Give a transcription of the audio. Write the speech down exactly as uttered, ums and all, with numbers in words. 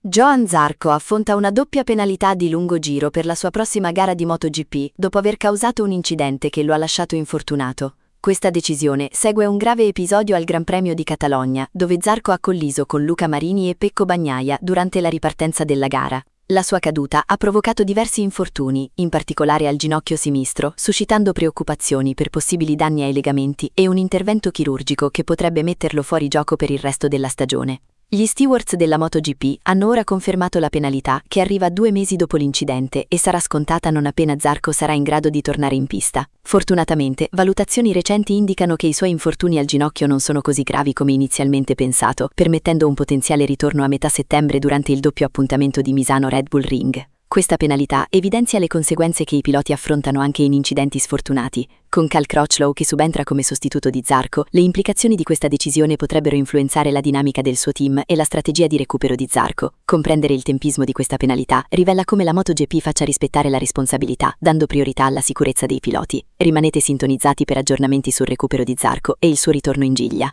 Johann Zarco affronta una doppia penalità di lungo giro per la sua prossima gara di MotoGP dopo aver causato un incidente che lo ha lasciato infortunato. Questa decisione segue un grave episodio al Gran Premio di Catalogna, dove Zarco ha colliso con Luca Marini e Pecco Bagnaia durante la ripartenza della gara. La sua caduta ha provocato diversi infortuni, in particolare al ginocchio sinistro, suscitando preoccupazioni per possibili danni ai legamenti e un intervento chirurgico che potrebbe metterlo fuori gioco per il resto della stagione. Gli stewards della MotoGP hanno ora confermato la penalità, che arriva due mesi dopo l'incidente e sarà scontata non appena Zarco sarà in grado di tornare in pista. Fortunatamente, valutazioni recenti indicano che i suoi infortuni al ginocchio non sono così gravi come inizialmente pensato, permettendo un potenziale ritorno a metà settembre durante il doppio appuntamento di Misano Red Bull Ring. Questa penalità evidenzia le conseguenze che i piloti affrontano anche in incidenti sfortunati. Con Cal Crutchlow che subentra come sostituto di Zarco, le implicazioni di questa decisione potrebbero influenzare la dinamica del suo team e la strategia di recupero di Zarco. Comprendere il tempismo di questa penalità rivela come la MotoGP faccia rispettare la responsabilità, dando priorità alla sicurezza dei piloti. Rimanete sintonizzati per aggiornamenti sul recupero di Zarco e il suo ritorno in griglia.